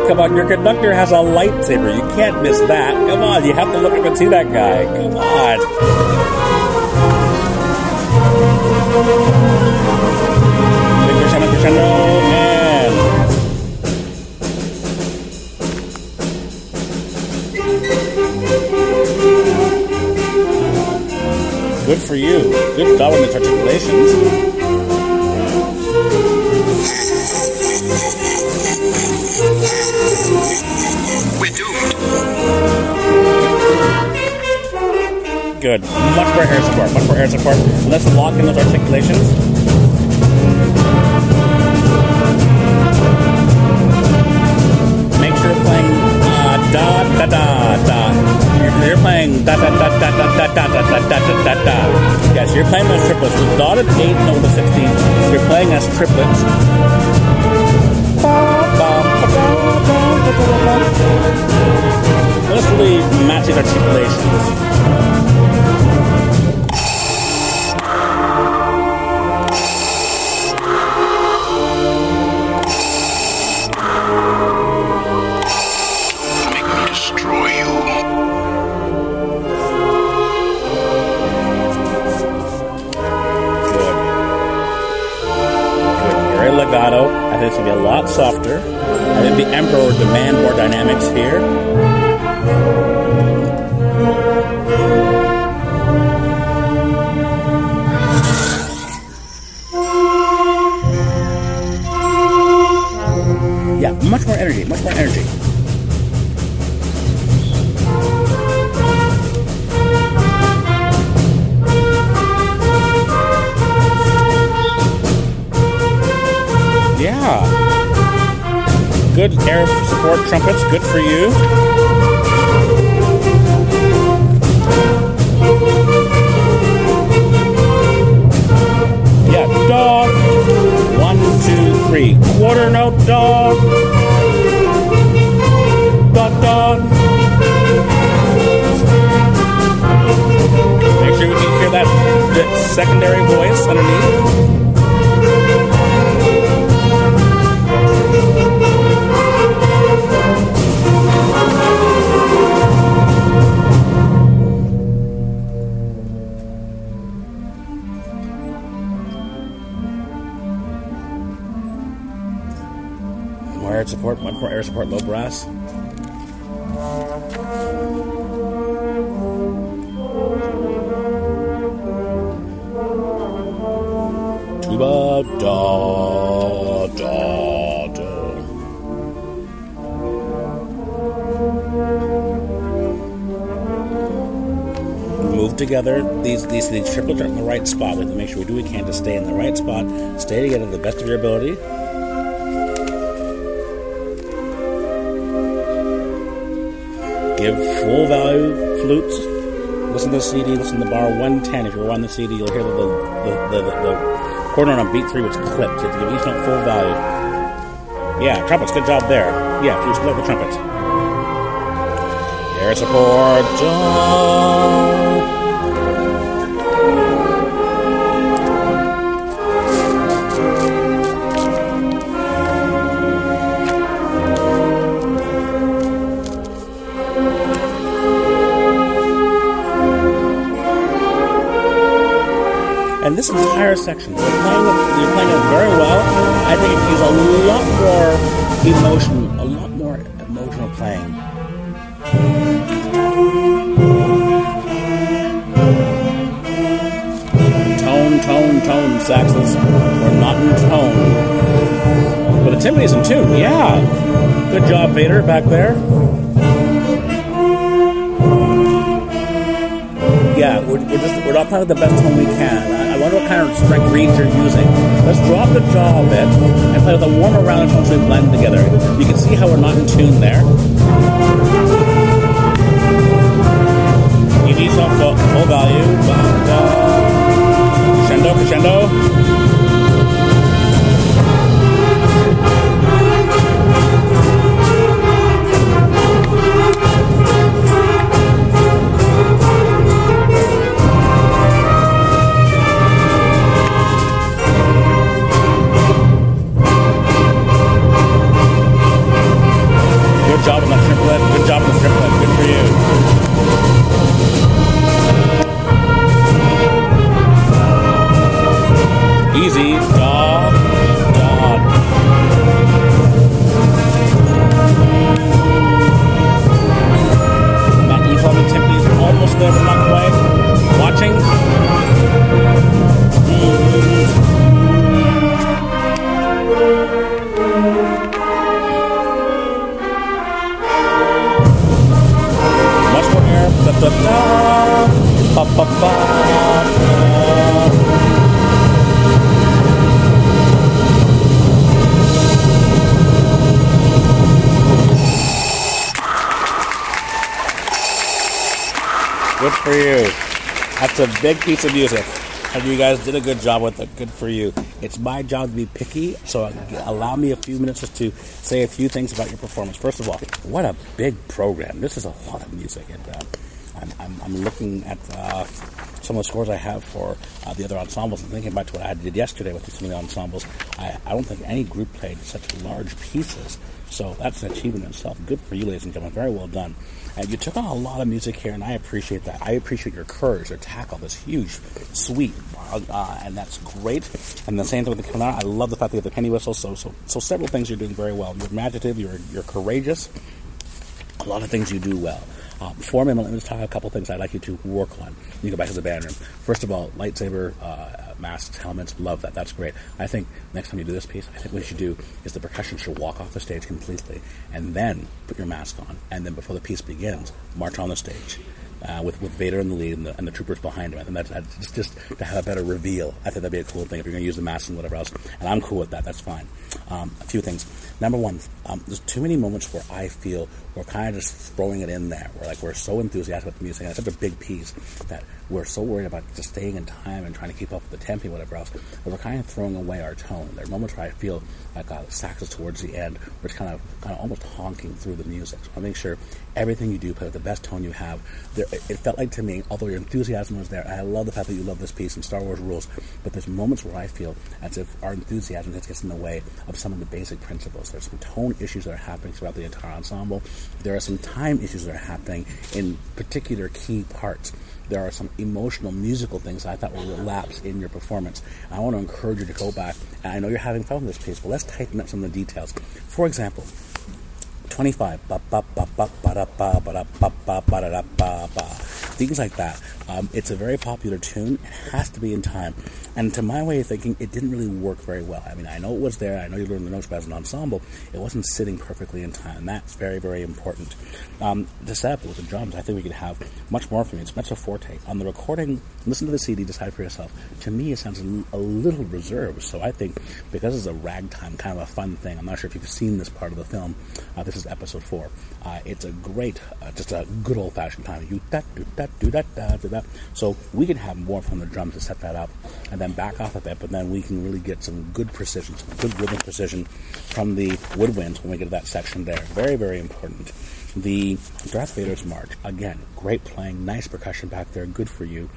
come on, your conductor has a lightsaber. You can't miss that. Come on, you have to look up and see that guy. Come on. Crescendo, and... Good for you. Good job on the articulations. We're doomed. Good. Much more air support. Much more air support. Let's lock in those articulations. Make sure you're playing da da da da. You're playing da da da da da da da da da da da. Yes, you're playing those triplets. The dotted 8 and over the 16. You're playing as triplets. Let's really match these articulations. Make me destroy you. Good. Very legato. I think it's going to be a lot softer. I think the Emperor would demand more dynamics here. Yeah, much more energy, much more energy. Yeah. Good air support trumpets, good for you. Yeah, dog. 1, 2, 3. Quarter note, dog. Dog, dog. Make sure we can hear that secondary voice underneath. Air support, much more air support, low brass. Tuba, da, da, da. Move together. These triplets are in the right spot. We have to make sure we do what we can to stay in the right spot. Stay together to the best of your ability. Give full value flutes. Listen to the CD, listen to the bar 110. If you're on the CD, you'll hear the quarter note on beat 3 was clipped. You have to give each note full value. Yeah, trumpets, good job there. Yeah, flutes, split the trumpet. Air support. And this entire section, you're playing it very well. I think it needs a lot more emotional playing. Tone, saxes. We're not in tone. But the timpani's in tune, yeah. Good job, Vader, back there. Yeah, we're not playing with the best tone we can. I wonder what kind of strength reeds you're using. Let's drop the jaw a bit and play with a warmer round tone so we blend together. You can see how we're not in tune there. You need some full value. Crescendo. Good for you. That's a big piece of music. And you guys did a good job with it. Good for you. It's my job to be picky, so allow me a few minutes just to say a few things about your performance. First of all, what a big program. This is a lot of music. And I'm looking at some of the scores I have for the other ensembles and thinking back to what I did yesterday with some of the ensembles. I don't think any group played such large pieces. So that's an achievement in itself. Good for you, ladies and gentlemen. Very well done. And you took on a lot of music here, and I appreciate that. I appreciate your courage to tackle this huge suite, and that's great. And the same thing with the Canard. I love the fact that you have the penny whistle. So several things you're doing very well. You're imaginative. You're courageous. A lot of things you do well. Before me, let me just talk a couple things I'd like you to work on. You go back to the band room. First of all, lightsaber, masks, helmets, love that. That's great. I think next time you do this piece, I think what you should do is the percussion should walk off the stage completely, and then put your mask on, and then before the piece begins, march on the stage. With Vader in the lead and the troopers behind him. I think that's just to have a better reveal. I think that'd be a cool thing if you're going to use the mask and whatever else. And I'm cool with that. That's fine. A few things. Number one, there's too many moments where I feel we're kind of just throwing it in there. We're so enthusiastic about the music, and it's such a big piece that we're so worried about just staying in time and trying to keep up with the tempo, whatever else, that we're kind of throwing away our tone. There are moments where I feel like sax is towards the end, where it's kind of almost honking through the music. So I make sure everything you do, put the best tone you have. It felt like to me, although your enthusiasm was there, and I love the fact that you love this piece and Star Wars rules, but there's moments where I feel as if our enthusiasm just gets in the way of some of the basic principles. There's some tone issues that are happening throughout the entire ensemble. There are some time issues that are happening in particular key parts. There are some emotional, musical things I thought will relapse in your performance. I want to encourage you to go back, and I know you're having fun with this piece, but let's tighten up some of the details. For example, 25, things like that. It's a very popular tune. It has to be in time. And to my way of thinking, it didn't really work very well. I mean, I know it was there. I know you learned the notes as an ensemble. It wasn't sitting perfectly in time. And that's very, very important. To set up with the drums, I think we could have much more from you. It's mezzo forte. On the recording, listen to the CD, decide for yourself. To me, it sounds a little reserved. So I think because it's a ragtime, kind of a fun thing, I'm not sure if you've seen this part of the film. This is episode 4. It's a great, just a good old-fashioned time. You da do da do da da do da. So we can have more from the drums to set that up, and then back off a bit. But then we can really get some good precision, some good rhythm precision from the woodwinds when we get to that section there. Very, very important. The Darth Vader's March, again, great playing, nice percussion back there, good for you.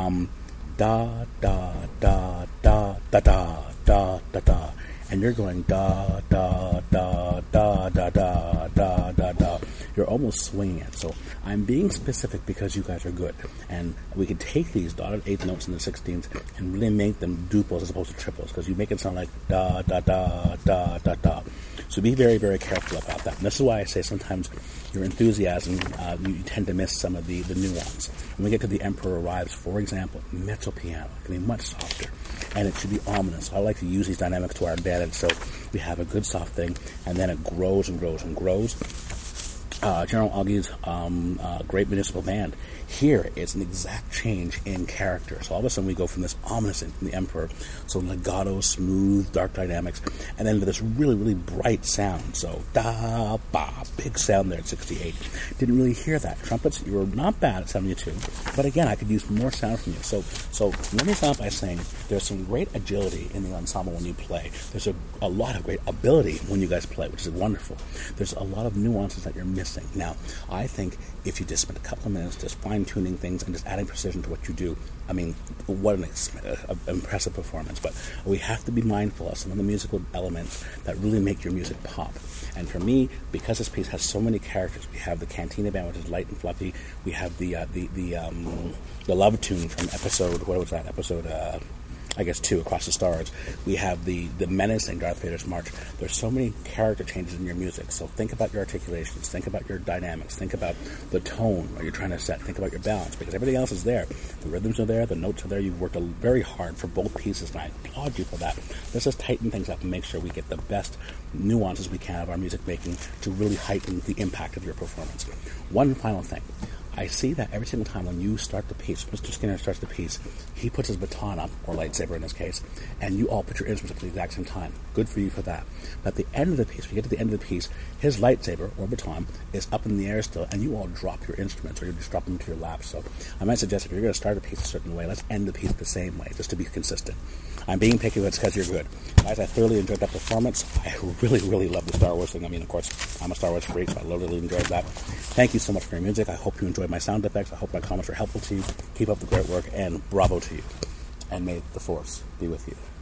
Da da da da da da da da da. And you're going da da da da da da da da da. You're almost swinging it. So I'm being specific because you guys are good, and we could take these dotted eighth notes in the 16ths and really make them duples as opposed to triples, because you make it sound like da da da da da da. So be very, very careful about that. And this is why I say sometimes your enthusiasm, you tend to miss some of the nuance. When we get to The Emperor Arrives, for example, mezzo piano can be much softer, and it should be ominous. I like to use these dynamics to our advantage, so we have a good soft thing, and then it grows and grows and grows. General Augie's Great Municipal Band. Here, it's an exact change in character. So all of a sudden we go from this ominous in the Emperor, so legato, smooth, dark dynamics, and then to this really, really bright sound. So da, ba, big sound there at 68. Didn't really hear that. Trumpets, you were not bad at 72, but again, I could use more sound from you. So let me start by saying there's some great agility in the ensemble when you play. There's a lot of great ability when you guys play, which is wonderful. There's a lot of nuances that you're missing. Now, I think if you just spend a couple of minutes just fine-tuning things and just adding precision to what you do, I mean, what an impressive performance. But we have to be mindful of some of the musical elements that really make your music pop. And for me, because this piece has so many characters, we have the Cantina Band, which is light and fluffy. We have the love tune from episode, what was that? Episode 2, Across the Stars. We have the menacing Darth Vader's March. There's so many character changes in your music. So think about your articulations, think about your dynamics, think about the tone that you're trying to set, think about your balance, because everything else is there. The rhythms are there, the notes are there. You've worked very hard for both pieces, and I applaud you for that. Let's just tighten things up and make sure we get the best nuances we can of our music making to really heighten the impact of your performance. One final thing. I see that every single time when you start the piece, Mr. Skinner starts the piece, he puts his baton up, or lightsaber in this case, and you all put your instruments up at the exact same time. Good for you for that. But at the end of the piece, when you get to the end of the piece, his lightsaber, or baton, is up in the air still, and you all drop your instruments, or you just drop them into your lap. So I might suggest if you're going to start a piece a certain way, let's end the piece the same way, just to be consistent. I'm being picky, but it's because you're good. Guys, I thoroughly enjoyed that performance. I really, really love the Star Wars thing. I mean, of course, I'm a Star Wars freak, so I really enjoyed that. Thank you so much for your music. I hope you enjoyed my sound effects. I hope my comments were helpful to you. Keep up the great work, and bravo to you. And may the Force be with you.